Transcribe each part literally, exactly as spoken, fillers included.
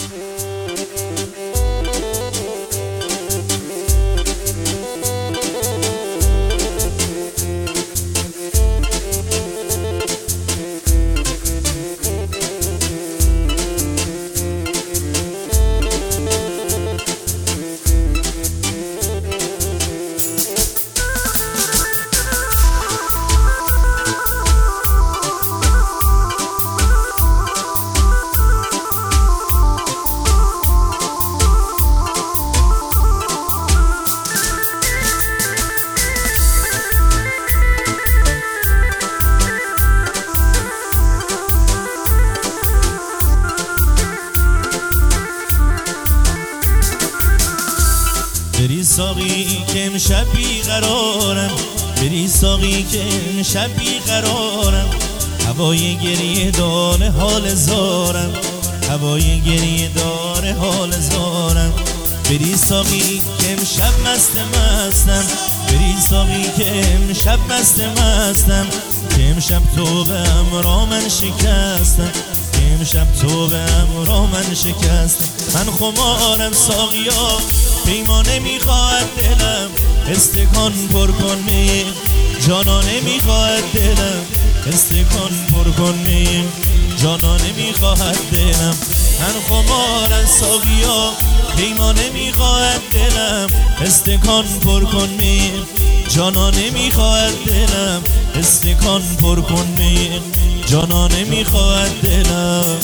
بری ساقی که امشب بیقرارم، بری ساقی که امشب بیقرارم. هوای گریه داره حال زارم، هوای گریه داره حال زارم. بری ساقی که امشب مست مستم، بری ساقی که امشب مست مستم. که امشب تو به امرا من شکستم، که امشب تو به امرا من شکستم. من خمارم ساقیا پیمانه میخواهد دلم، استکان پر کن می جانانه میخواهد دلم، استکان پر کن می جانانه میخواهد دلم. من خمارم ساقیا پیمانه میخواهد دلم، استکان پر کن می جانانه میخواهد دلم، استکان پر کن می جانانه میخواهد دلم.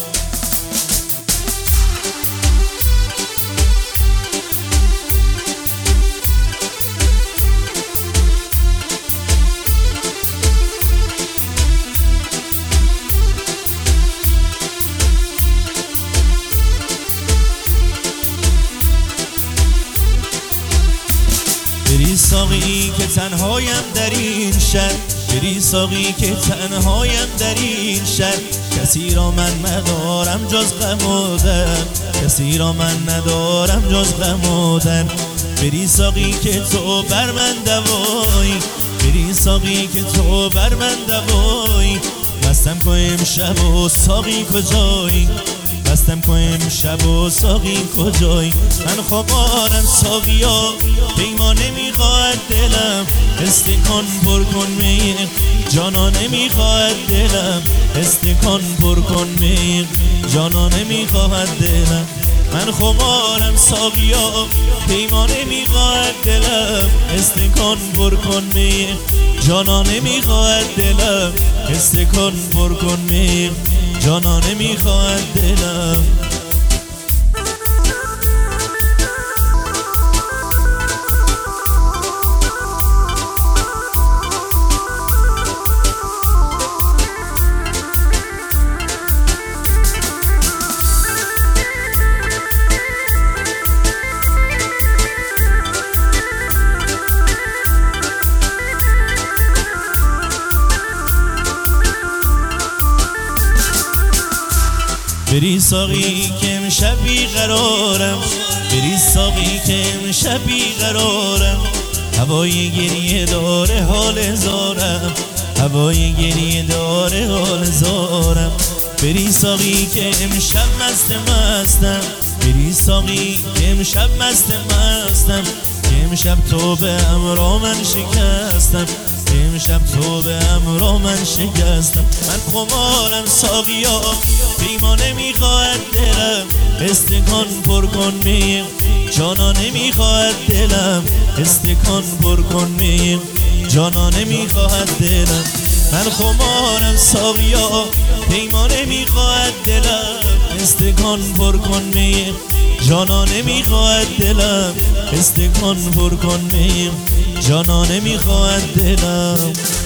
بری ساقی که تنهایم در این شهر، بری ساقی که تنهایم در این شهر. کسی را من ندارم جز غم و درد، کسی را من ندارم جز غم و درد. بری ساقی که تو بر من دوایی، بری ساقی که تو بر من دوایی. مستم که امشب و ساقی کجایی، مستم که امشب و ساقی کجایی. من خمارم ساقیا پیمانه میخواهد دلم، استکان پر کن می جانانه میخواهد دلم، استکان پر کن می جانانه میخواهد دلم. من خمارم ساقیا پیمانه میخواهد دلم، استکان پر کن می جانانه میخواهد دلم، استکان پر کن می جانانه میخواهد دلم. بری ساقی که امشب بیقرارم، بری ساقی که امشب بیقرارم. هوای گریه داره حال زارم، هوای گریه داره حال زارم. بری ساقی که امشب مست مستم، بری ساقی که امشب مست مستم. که امشب تو به امرا من شکستم، که امشب تو به امرا من شکستم. من خمارم ساقیا پیمانه میخواهد دلم، استکان پر کن می جانانه میخواهد دلم، استکان پر کن می جانانه میخواهد دلم. من خمارم ساقیا پیمانه میخواهد دلم، استکان پر کن می جانانه میخواهد دلم، استکان پر کن می جانانه میخواهد دلم.